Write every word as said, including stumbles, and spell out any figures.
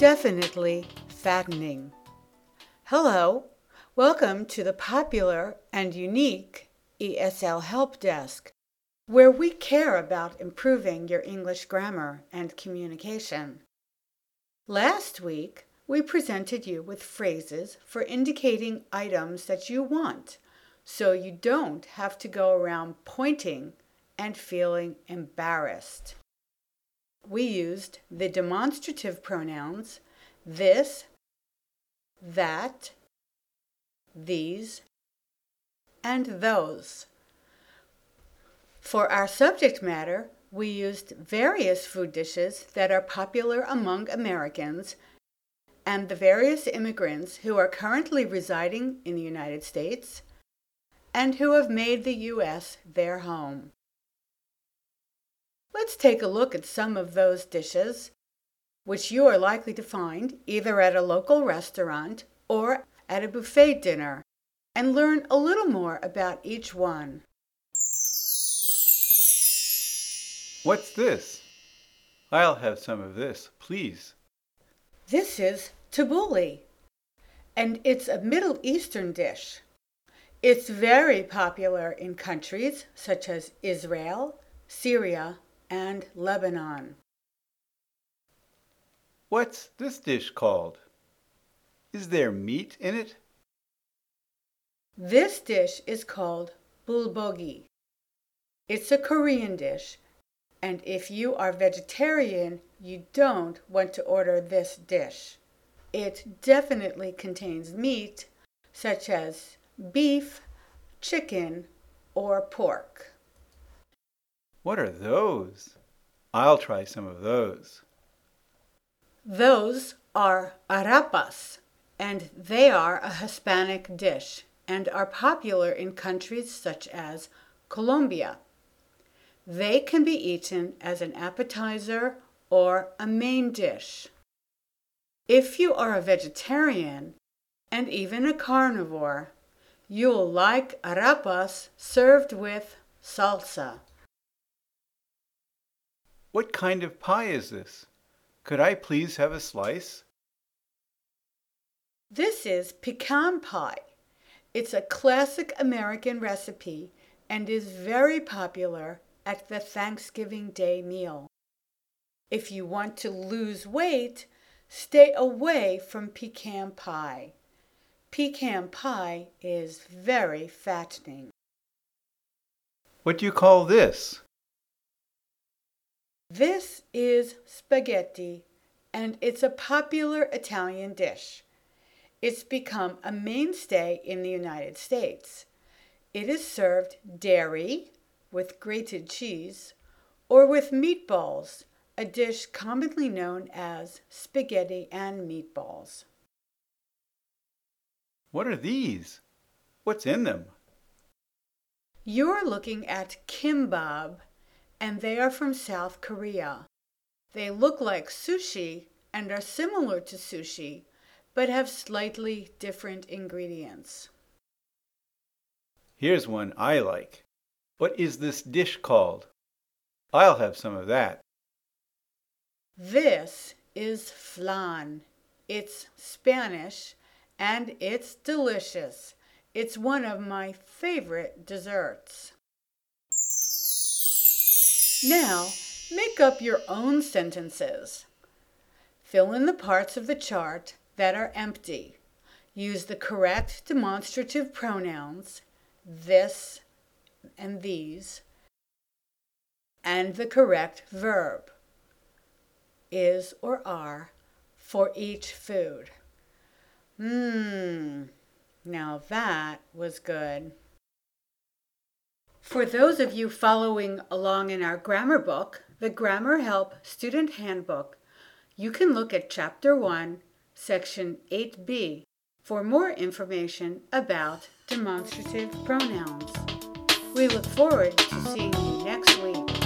definitely fattening. Hello, welcome to the popular and unique E S L Help Desk, where we care about improving your English grammar and communication. Last week, we presented you with phrases for indicating items that you want, so you don't have to go around pointing and feeling embarrassed. We used the demonstrative pronouns this, that, these, and those. For our subject matter, we used various food dishes that are popular among Americans and the various immigrants who are currently residing in the United States and who have made the U S their home. Let's take a look at some of those dishes, which you are likely to find either at a local restaurant or at a buffet dinner, and learn a little more about each one. What's this? I'll have some of this, please. This is tabbouleh, and it's a Middle Eastern dish. It's very popular in countries such as Israel, Syria, and Lebanon. What's this dish called? Is there meat in it? This dish is called bulgogi. It's a Korean dish, and if you are vegetarian, you don't want to order this dish. It definitely contains meat, such as beef, chicken, or pork. What are those? I'll try some of those. Those are arepas, and they are a Hispanic dish and are popular in countries such as Colombia. They can be eaten as an appetizer or a main dish. If you are a vegetarian and even a carnivore, you'll like arepas served with salsa. What kind of pie is this? Could I please have a slice? This is pecan pie. It's a classic American recipe and is very popular at the Thanksgiving Day meal. If you want to lose weight, stay away from pecan pie. Pecan pie is very fattening. What do you call this? This is spaghetti, and it's a popular Italian dish. It's become a mainstay in the United States. It is served dairy, with grated cheese, or with meatballs, a dish commonly known as spaghetti and meatballs. What are these? What's in them? You're looking at kimbap, and they are from South Korea. They look like sushi and are similar to sushi, but have slightly different ingredients. Here's one I like. What is this dish called? I'll have some of that. This is flan. It's Spanish, and it's delicious. It's one of my favorite desserts. Now, make up your own sentences. Fill in the parts of the chart that are empty. Use the correct demonstrative pronouns, this and these, and the correct verb, is or are, for each food. Mmm, now that was good. For those of you following along in our grammar book, the Grammar Help Student Handbook, you can look at Chapter one, Section eight B for more information about demonstrative pronouns. We look forward to seeing you next week.